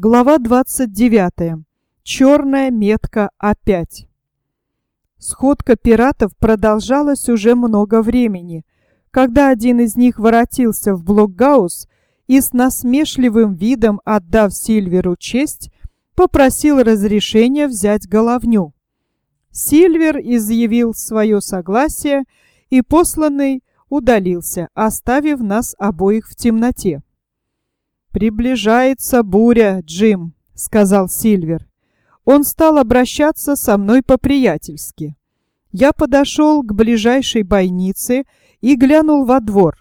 Глава 29. Черная метка опять. Сходка пиратов продолжалась уже много времени, когда один из них воротился в блокгаус и с насмешливым видом, отдав Сильверу честь, попросил разрешения взять головню. Сильвер изъявил свое согласие, и посланный удалился, оставив нас обоих в темноте. «Приближается буря, Джим», — сказал Сильвер. Он стал обращаться со мной по-приятельски. Я подошел к ближайшей бойнице и глянул во двор.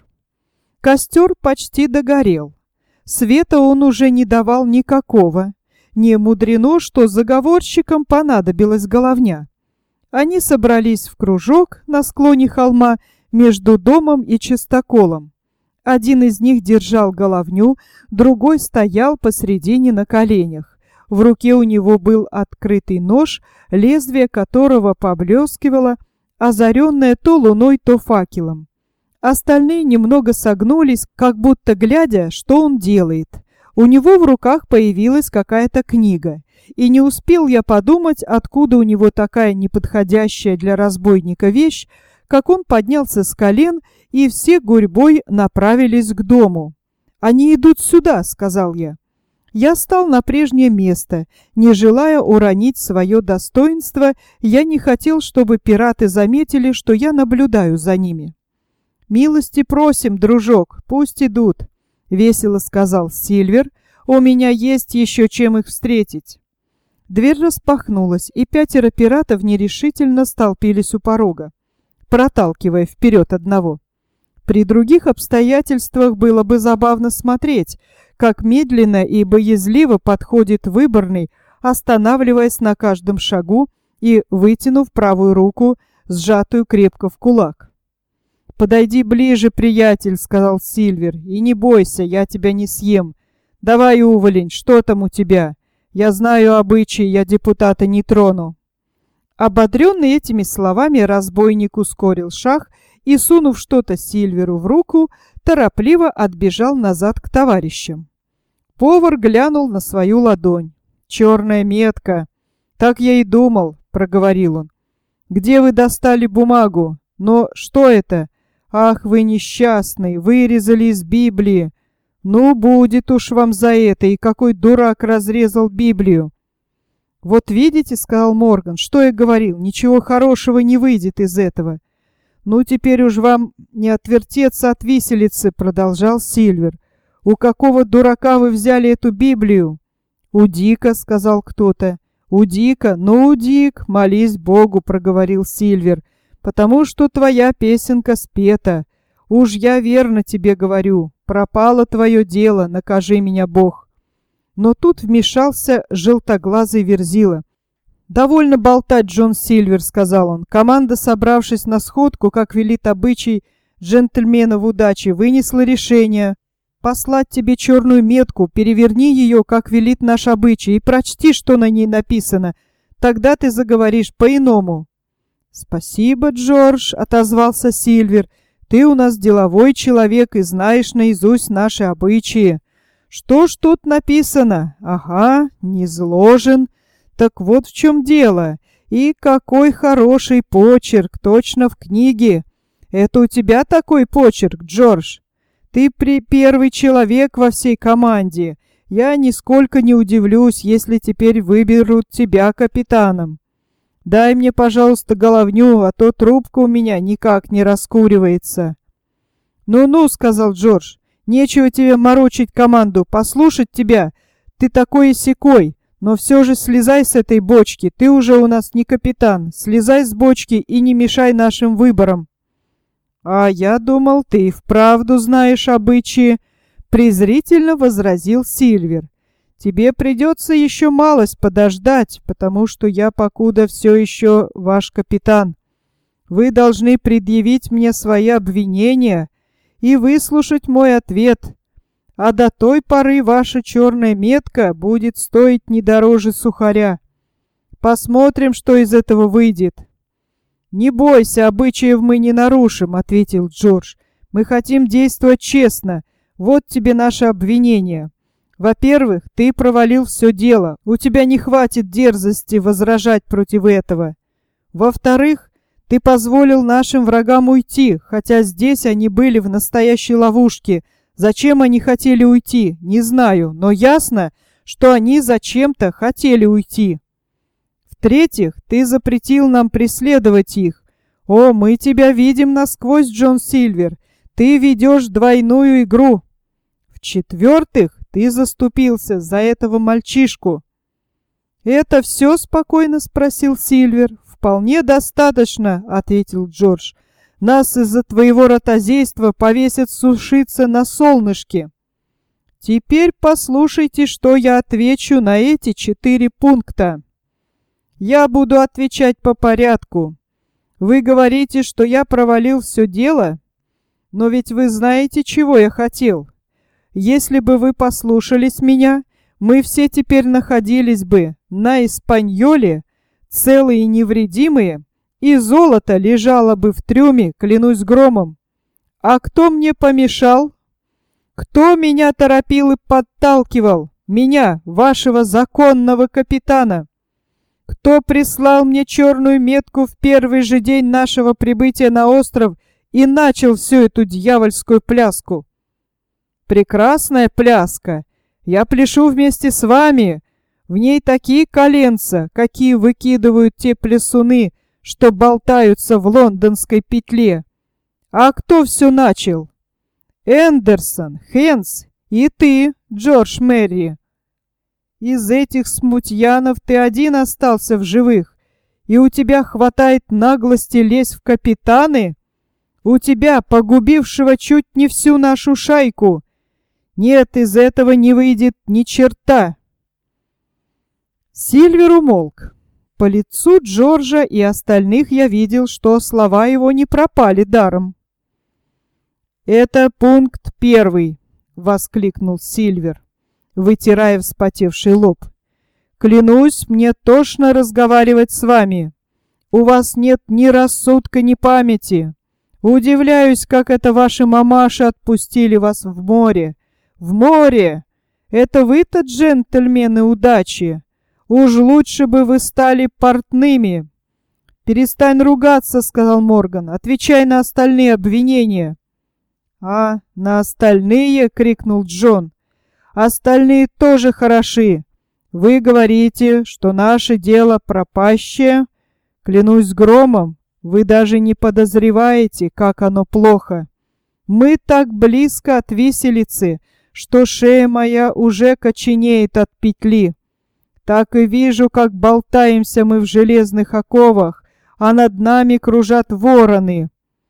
Костер почти догорел. Света он уже не давал никакого. Не мудрено, что заговорщикам понадобилась головня. Они собрались в кружок на склоне холма между домом и частоколом. Один из них держал головню, другой стоял посредине на коленях. В руке у него был открытый нож, лезвие которого поблескивало, озаренное то луной, то факелом. Остальные немного согнулись, как будто глядя, что он делает. У него в руках появилась какая-то книга, и не успел я подумать, откуда у него такая неподходящая для разбойника вещь, как он поднялся с колен, и все гурьбой направились к дому. «Они идут сюда», — сказал я. Я стал на прежнее место. Не желая уронить свое достоинство, я не хотел, чтобы пираты заметили, что я наблюдаю за ними. «Милости просим, дружок, пусть идут», — весело сказал Сильвер. «У меня есть еще чем их встретить». Дверь распахнулась, и 5 пиратов нерешительно столпились у порога, проталкивая вперед одного. При других обстоятельствах было бы забавно смотреть, как медленно и боязливо подходит выборный, останавливаясь на каждом шагу и вытянув правую руку, сжатую крепко в кулак. «Подойди ближе, приятель», — сказал Сильвер, — «и не бойся, я тебя не съем. Давай, уволень, что там у тебя? Я знаю обычаи, я депутата не трону». Ободренный этими словами, разбойник ускорил шаг и, сунув что-то Сильверу в руку, торопливо отбежал назад к товарищам. Повар глянул на свою ладонь. «Черная метка!» «Так я и думал», — проговорил он. «Где вы достали бумагу? Но что это? Ах, вы несчастный, вырезали из Библии. Ну, будет уж вам за это, и какой дурак разрезал Библию!» «Вот видите, — сказал Морган, — что я говорил, ничего хорошего не выйдет из этого». «Ну, теперь уж вам не отвертеться от виселицы, — продолжал Сильвер. У какого дурака вы взяли эту Библию?» «У Дика, — сказал кто-то. «У Дика? Ну, Дик, молись Богу, — проговорил Сильвер, — потому что твоя песенка спета. Уж я верно тебе говорю, пропало твое дело, накажи меня Бог». Но тут вмешался желтоглазый Верзила. «Довольно болтать, Джон Сильвер, — сказал он. Команда, собравшись на сходку, как велит обычай джентльменов удачи, вынесла решение послать тебе черную метку. Переверни ее, как велит наш обычай, и прочти, что на ней написано. Тогда ты заговоришь по-иному». «Спасибо, Джордж, — отозвался Сильвер. Ты у нас деловой человек и знаешь наизусть наши обычаи. Что ж тут написано? Ага, низложен. Так вот в чем дело. И какой хороший почерк, точно в книге. Это у тебя такой почерк, Джордж? Ты первый человек во всей команде. Я нисколько не удивлюсь, если теперь выберут тебя капитаном. Дай мне, пожалуйста, головню, а то трубка у меня никак не раскуривается». «Ну-ну, — сказал Джордж, — нечего тебе морочить команду, послушать тебя. Ты такой-сякой, но все же слезай с этой бочки, ты уже у нас не капитан. Слезай с бочки и не мешай нашим выборам». «А я думал, ты и вправду знаешь обычаи, — презрительно возразил Сильвер. «Тебе придется еще малость подождать, потому что я покуда все еще ваш капитан. Вы должны предъявить мне свои обвинения и выслушать мой ответ. А до той поры ваша черная метка будет стоить не дороже сухаря. Посмотрим, что из этого выйдет». «Не бойся, обычаев мы не нарушим, — ответил Джордж. Мы хотим действовать честно. Вот тебе наше обвинение. Во-первых, ты провалил все дело. У тебя не хватит дерзости возражать против этого. Во-вторых, ты позволил нашим врагам уйти, хотя здесь они были в настоящей ловушке. Зачем они хотели уйти, не знаю, но ясно, что они зачем-то хотели уйти. В-третьих, ты запретил нам преследовать их. О, мы тебя видим насквозь, Джон Сильвер. Ты ведешь двойную игру. В-четвертых, ты заступился за этого мальчишку. «Это все?» — спокойно спросил Сильвер. «Вполне достаточно», — ответил Джордж. «Нас из-за твоего ротозейства повесят сушиться на солнышке». «Теперь послушайте, что я отвечу на эти 4 пункта. Я буду отвечать по порядку. Вы говорите, что я провалил все дело? Но ведь вы знаете, чего я хотел. Если бы вы послушались меня, мы все теперь находились бы на Испаньоле, целые и невредимые, и золото лежало бы в трюме, клянусь громом. А кто мне помешал? Кто меня торопил и подталкивал? Меня, вашего законного капитана. Кто прислал мне черную метку в первый же день нашего прибытия на остров и начал всю эту дьявольскую пляску? Прекрасная пляска. Я пляшу вместе с вами. В ней такие коленца, какие выкидывают те плясуны, что болтаются в лондонской петле. А кто все начал? Эндерсон, Хэнс и ты, Джордж Мерри. Из этих смутьянов ты один остался в живых, и у тебя хватает наглости лезть в капитаны? У тебя, погубившего чуть не всю нашу шайку. Нет, из этого не выйдет ни черта. Сильвер умолк. По лицу Джорджа и остальных я видел, что слова его не пропали даром. «Это пункт 1, — воскликнул Сильвер, вытирая вспотевший лоб. «Клянусь, мне тошно разговаривать с вами. У вас нет ни рассудка, ни памяти. Удивляюсь, как это ваши мамаши отпустили вас в море. В море! Это вы-то, джентльмены, удачи! Уж лучше бы вы стали портными!» «Перестань ругаться, — сказал Морган, — отвечай на остальные обвинения». «А, на остальные!» — крикнул Джон. «Остальные тоже хороши. Вы говорите, что наше дело пропащее. Клянусь громом, вы даже не подозреваете, как оно плохо. Мы так близко от виселицы, что шея моя уже коченеет от петли. Так и вижу, как болтаемся мы в железных оковах, а над нами кружат вороны.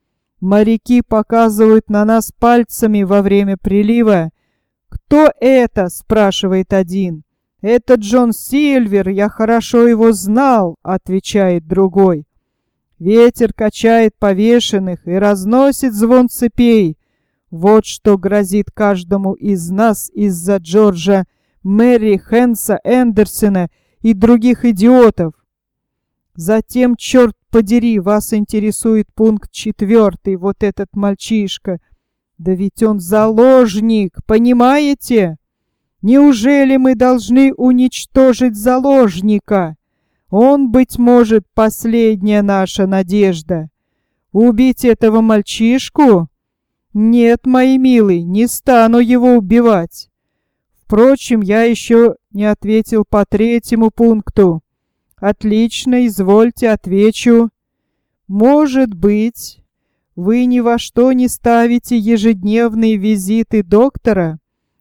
Моряки показывают на нас пальцами во время прилива. «Кто это?» — спрашивает один. «Это Джон Сильвер, я хорошо его знал», — отвечает другой. Ветер качает повешенных и разносит звон цепей. Вот что грозит каждому из нас из-за Джорджа, Мэри, Хэнса, Эндерсона и других идиотов. Затем, черт подери, вас интересует пункт 4, вот этот мальчишка. Да ведь он заложник, понимаете? Неужели мы должны уничтожить заложника? Он, быть может, последняя наша надежда. Убить этого мальчишку? Нет, мои милые, не стану его убивать. Впрочем, я еще не ответил по 3 пункту. Отлично, извольте, отвечу. Может быть, вы ни во что не ставите ежедневные визиты доктора,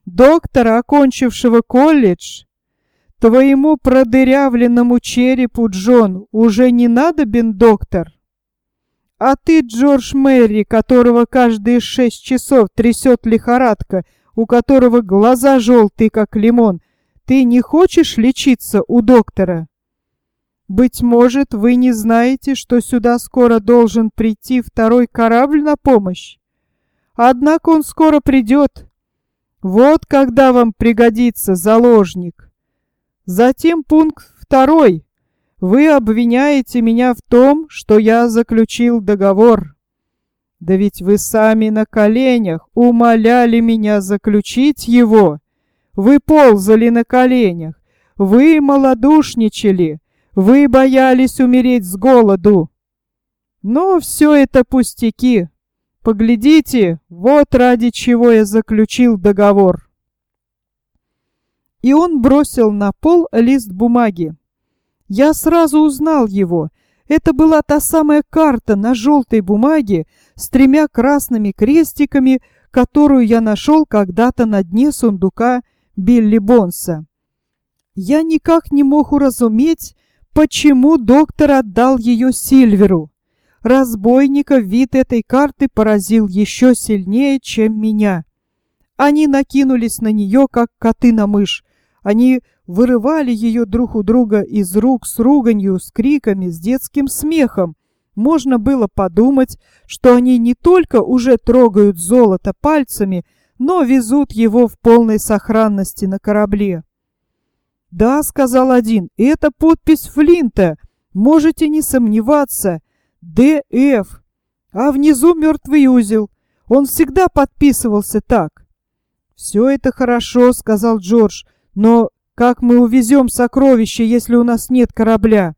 окончившего колледж? Твоему продырявленному черепу, Джон, уже не надобен доктор? А ты, Джордж Мерри, которого каждые 6 часов трясет лихорадка, у которого глаза желтые, как лимон, ты не хочешь лечиться у доктора? Быть может, вы не знаете, что сюда скоро должен прийти 2 корабль на помощь? Однако он скоро придет. Вот когда вам пригодится заложник. Затем пункт 2. Вы обвиняете меня в том, что я заключил договор. Да ведь вы сами на коленях умоляли меня заключить его. вы ползали на коленях, вы малодушничали, вы боялись умереть с голоду. Но все это пустяки. Поглядите, вот ради чего я заключил договор». И он бросил на пол лист бумаги. Я сразу узнал его. Это была та самая карта на желтой бумаге с 3 красными крестиками, которую я нашел когда-то на дне сундука Билли Бонса. Я никак не мог уразуметь, почему доктор отдал ее Сильверу. Разбойника вид этой карты поразил еще сильнее, чем меня. Они накинулись на нее, как коты на мышь. Они вырывали ее друг у друга из рук с руганью, с криками, с детским смехом. Можно было подумать, что они не только уже трогают золото пальцами, но везут его в полной сохранности на корабле. «Да», — сказал один, — «это подпись Флинта. Можете не сомневаться. Д.Ф. А внизу мертвый узел. Он всегда подписывался так». «Все это хорошо», — сказал Джордж, — «но как мы увезем сокровища, если у нас нет корабля?»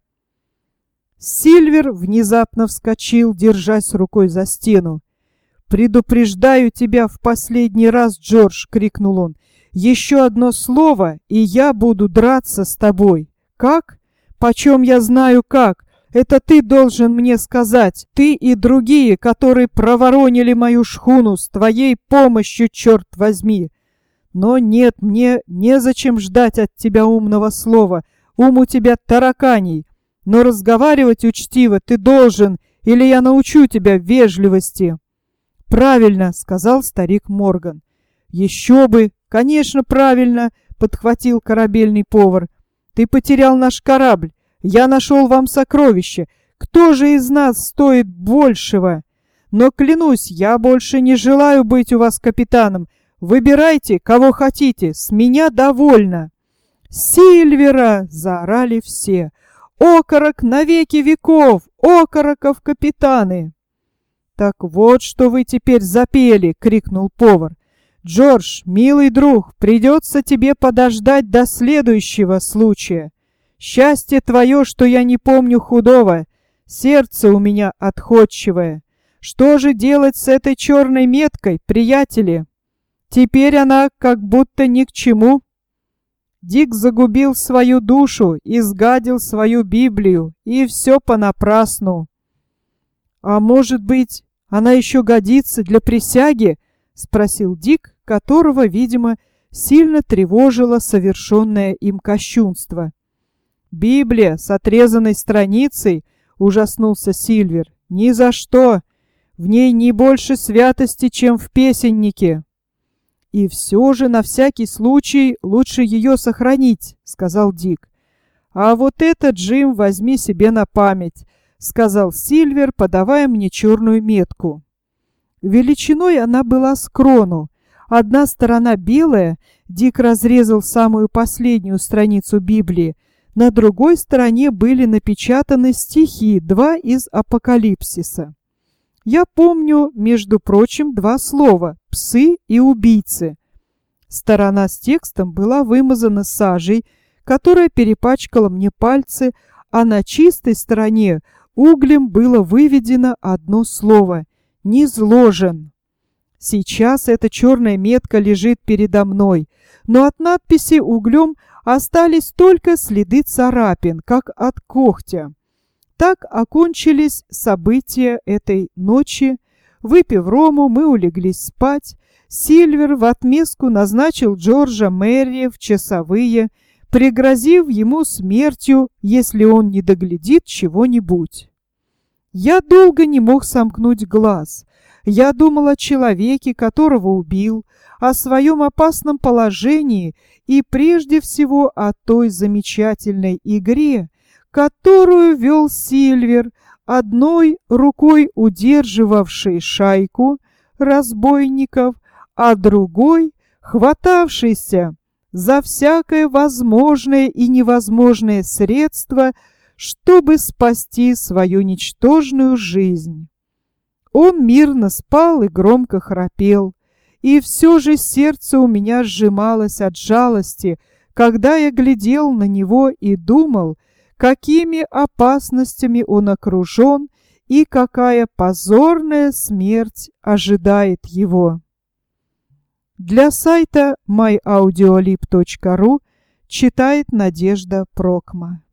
Сильвер внезапно вскочил, держась рукой за стену. «Предупреждаю тебя в последний раз, Джордж!» — крикнул он. «Еще одно слово, и я буду драться с тобой. Как? Почем я знаю как? Это ты должен мне сказать. Ты и другие, которые проворонили мою шхуну с твоей помощью, черт возьми. Но нет, мне незачем ждать от тебя умного слова. Ум у тебя тараканий. Но разговаривать учтиво ты должен, или я научу тебя вежливости». «Правильно», — сказал старик Морган. «Еще бы! Конечно, правильно!» — подхватил корабельный повар. «Ты потерял наш корабль. Я нашел вам сокровище. Кто же из нас стоит большего? Но, клянусь, я больше не желаю быть у вас капитаном. Выбирайте, кого хотите. С меня довольно». «Сильвера!» — заорали все. «Окорок на веки веков! Окороков капитаны!» «Так вот, что вы теперь запели!» — крикнул повар. «Джордж, милый друг, придется тебе подождать до следующего случая. Счастье твое, что я не помню худого, сердце у меня отходчивое. Что же делать с этой черной меткой, приятели? Теперь она как будто ни к чему». Дик загубил свою душу, изгадил свою Библию, и все понапрасну. «А может быть, она еще годится для присяги?» — спросил Дик, которого, видимо, сильно тревожило совершенное им кощунство. «Библия с отрезанной страницей?» — ужаснулся Сильвер. «Ни за что! В ней не больше святости, чем в песеннике». «И все же, на всякий случай, лучше ее сохранить», — сказал Дик. «А вот это, Джим, возьми себе на память», — сказал Сильвер, подавая мне черную метку. Величиной она была с крону. Одна сторона белая, Дик разрезал самую последнюю страницу Библии, на другой стороне были напечатаны стихи, 2 из Апокалипсиса. Я помню, между прочим, 2 слова — «псы» и «убийцы». Сторона с текстом была вымазана сажей, которая перепачкала мне пальцы, а на чистой стороне углем было выведено одно слово — «низложен». Сейчас эта черная метка лежит передо мной, но от надписи углем остались только следы царапин, как от когтя. Так окончились события этой ночи. Выпив рому, мы улеглись спать. Сильвер в отместку назначил Джорджа Мэри в часовые, пригрозив ему смертью, если он не доглядит чего-нибудь. Я долго не мог сомкнуть глаз. Я думал о человеке, которого убил, о своем опасном положении и прежде всего о той замечательной игре, которую вел Сильвер, одной рукой удерживавший шайку разбойников, а другой хватавшийся за всякое возможное и невозможное средство, чтобы спасти свою ничтожную жизнь. Он мирно спал и громко храпел, и все же сердце у меня сжималось от жалости, когда я глядел на него и думал, какими опасностями он окружен и какая позорная смерть ожидает его. Для сайта myaudiolib.ru читает Надежда Прокма.